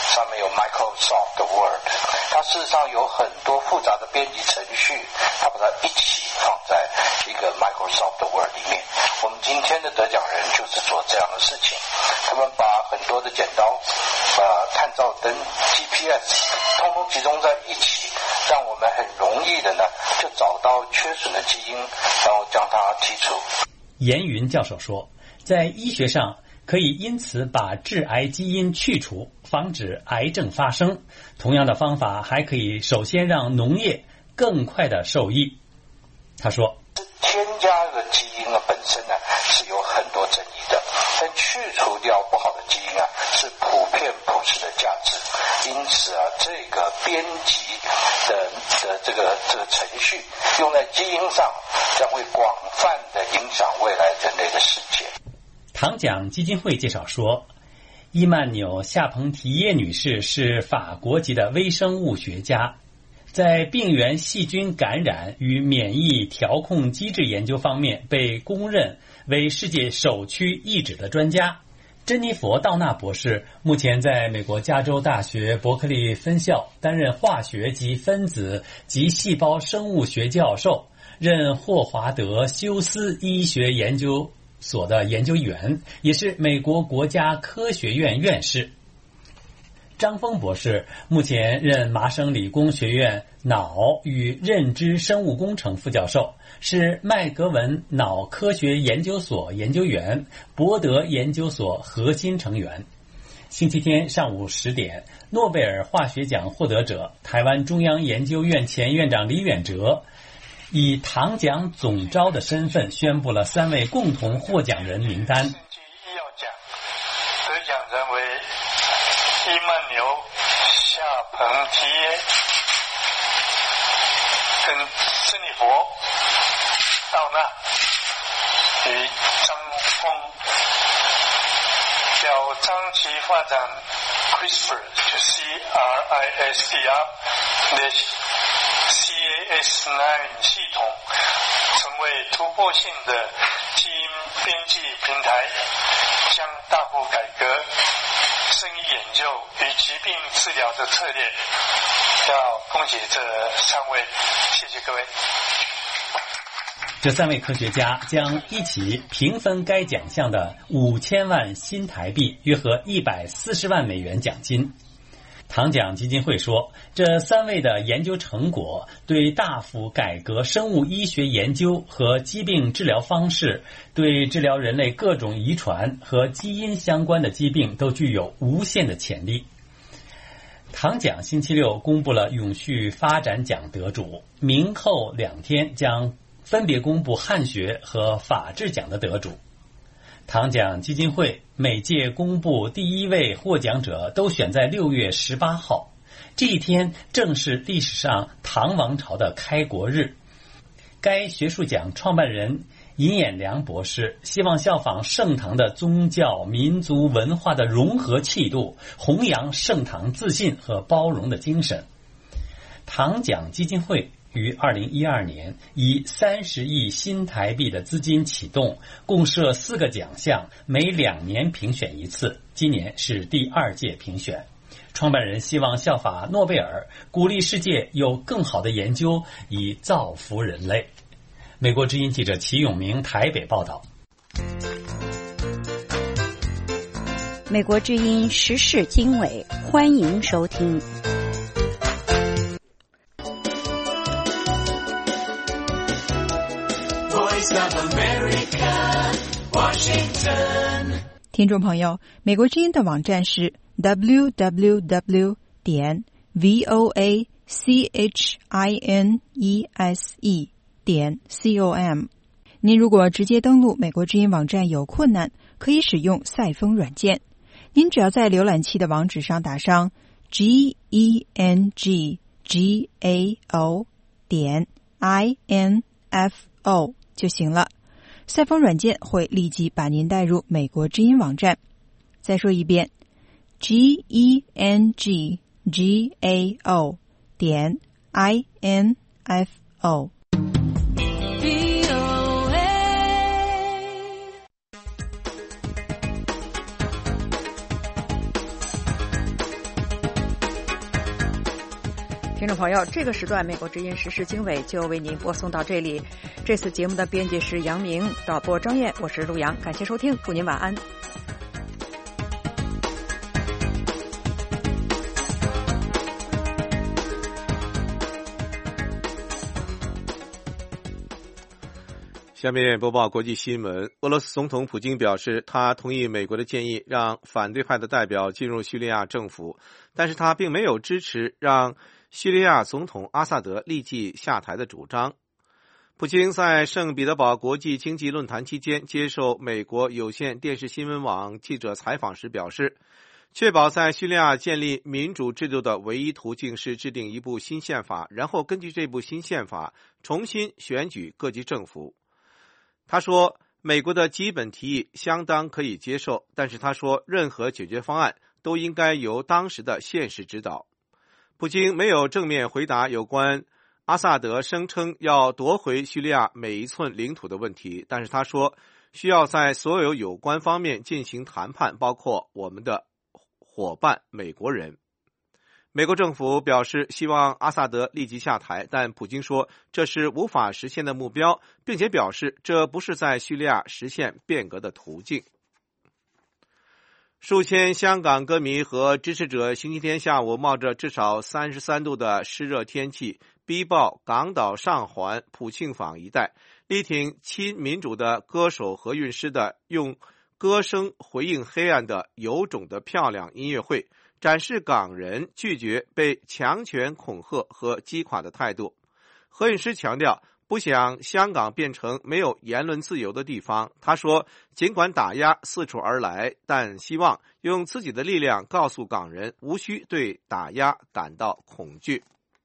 上面有 Microsoft Word， 它事实上有很多复杂的编辑程序，它把它一起放在一个 Microsoft Word 里面。我们今天的得奖人就是做这样的事情，他们把很多的剪刀、探照灯、GPS 通通集中在一起，让我们很容易的呢就找到缺损的基因，然后将它剔除。 严云教授说，在医学上可以因此把致癌基因去除，防止癌症发生。同样的方法还可以首先让农业更快的受益。他说， 添加的基因本身呢是有很多争议的，但去除掉不好的基因是普世的价值。因此这个编辑的这个程序用在基因上，将会广泛的影响未来人类的世界。 唐奖基金会介绍说，伊曼纽·夏彭提耶女士是法国籍的微生物学家，在病原细菌感染与免疫调控机制研究方面被公认为世界首屈一指的专家。珍妮佛·道纳博士目前在美国加州大学伯克利分校担任化学及分子及细胞生物学教授，任霍华德·休斯医学研究所的研究员，也是美国国家科学院院士。张峰博士目前任麻省理工学院脑与认知生物工程副教授，是麦格文脑科学研究所研究员，博德研究所核心成员。星期天上午10点，诺贝尔化学奖获得者台湾中央研究院前院长李远哲以唐奖总召的身份宣布了3位共同获奖人名单。 医药奖得奖人为伊曼纽·夏彭提耶跟珍妮佛·道纳与张峰，表彰其发展 CRISPR 就 CRISPR 的CAS9 系统，成为突破性的基因编辑平台，将大幅改革生医研究与疾病治疗的策略。要恭喜这3位，谢谢各位。 这3位科学家将一起平分该奖项的5000万新台币，约合140万美元奖金。唐奖基金会说，这3位的研究成果对大幅改革生物医学研究和疾病治疗方式，对治疗人类各种遗传和基因相关的疾病都具有无限的潜力。唐奖星期六公布了永续发展奖得主，明后2天将分别公布汉学和法治奖的得主。唐奖基金会每届公布第1位获奖者都选在6月18号，这一天正是历史上唐王朝的开国日。该学术奖创办人尹衍良博士希望效仿盛唐的宗教、民族文化的融合气度，弘扬盛唐自信和包容的精神。唐奖基金会于2012年以30亿新台币的资金启动，共设4个奖项，每2年评选一次，今年是第2届评选。创办人希望效法诺贝尔，鼓励世界有更好的研究，以造福人类。美国之音记者齐永明台北报道。 美国之音时事经纬，欢迎收听。 听众朋友，美国之音的网站是 www.voachinese.com。您如果直接登录美国之音网站有困难，可以使用赛风软件。您只要在浏览器的网址上打上 GENGAO.INFO 就行了。赛风软件会立即把您带入美国之音网站。再说一遍 GENGAO.INFO。 听众朋友，这个时段美国之音时事经纬就为您播送到这里。这次节目的编辑是杨明，导播张燕，我是陆阳，感谢收听，祝您晚安。 下面播报国际新闻。俄罗斯总统普京表示，他同意美国的建议，让反对派的代表进入叙利亚政府，但是他并没有支持让叙利亚总统阿萨德立即下台的主张。普京在圣彼得堡国际经济论坛期间接受美国有线电视新闻网记者采访时表示，确保在叙利亚建立民主制度的唯一途径是制定一部新宪法，然后根据这部新宪法重新选举各级政府。他说，美国的基本提议相当可以接受，但是他说，任何解决方案都应该由当时的现实指导。普京没有正面回答有关阿萨德声称要夺回叙利亚每一寸领土的问题，但是他说，需要在所有有关方面进行谈判，包括我们的伙伴美国人。美国政府表示希望阿萨德立即下台，但普京说这是无法实现的目标，并且表示这不是在叙利亚实现变革的途径。数千香港歌迷和支持者星期天下午冒着至少33度的湿热天气，逼爆港岛上环普庆坊一带，力挺亲民主的歌手何韵诗的用歌声回应黑暗的有种的漂亮音乐会，展示港人拒绝被强权恐吓和击垮的态度。何韵诗强调不想香港变成没有言论自由的地方。他说，尽管打压四处而来，但希望用自己的力量告诉港人无需对打压感到恐惧。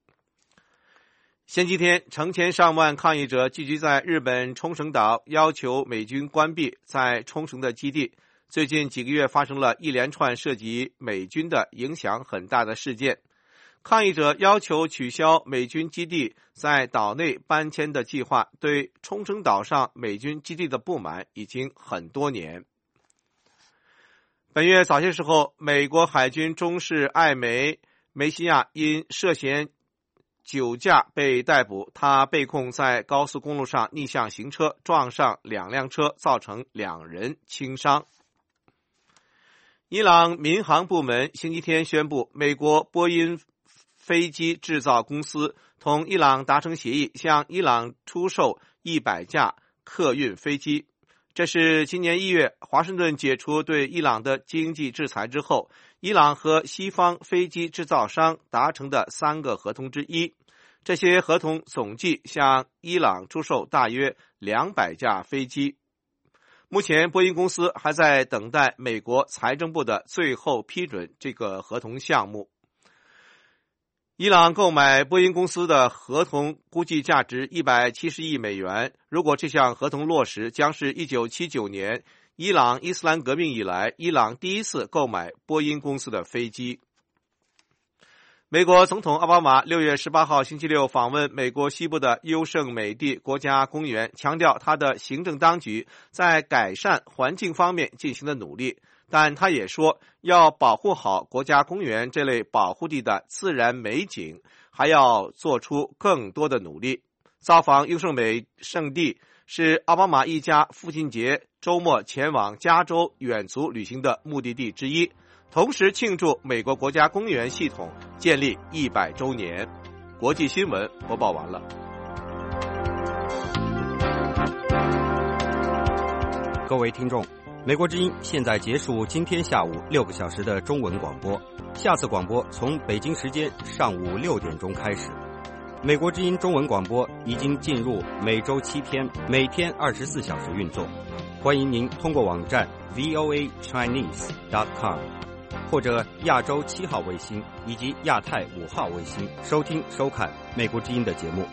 星期天，成千上万抗议者聚集在日本冲绳岛，要求美军关闭在冲绳的基地。最近几个月发生了一连串涉及美军的影响很大的事件。抗议者要求取消美军基地在岛内搬迁的计划，对冲绳岛上美军基地的不满已经很多年。本月早些时候，美国海军中士艾梅西亚因涉嫌酒驾被逮捕，他被控在高速公路上逆向行车，撞上2辆车，造成2人轻伤。伊朗民航部门星期天宣布，美国波音飞机制造公司同伊朗达成协议，向伊朗出售100架客运飞机。这是今年1月华盛顿解除对伊朗的经济制裁之后，伊朗和西方飞机制造商达成的3个合同之一。这些合同总计向伊朗出售大约200架飞机。目前波音公司还在等待美国财政部的最后批准这个合同项目。伊朗购买波音公司的合同估计价值170亿美元，如果这项合同落实，将是1979年伊朗伊斯兰革命以来伊朗第一次购买波音公司的飞机。美国总统奥巴马6月18号星期六访问美国西部的优胜美地国家公园，强调他的行政当局在改善环境方面进行的努力，但他也说要保护好国家公园这类保护地的自然美景，还要做出更多的努力。造访优胜美圣地是奥巴马一家父亲节周末前往加州远足旅行的目的地之一，同时庆祝美国国家公园系统建立100周年。国际新闻播报完了。 各位听众，美国之音现在结束今天下午6个小时的中文广播，下次广播从北京时间上午6点钟开始。美国之音中文广播已经进入每周7天，每天24小时运作。欢迎您通过网站 voachinese.com 或者亚洲7号卫星以及亚太5号卫星收听收看美国之音的节目。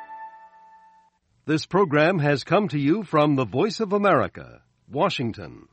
This program has come to you from the Voice of America, Washington.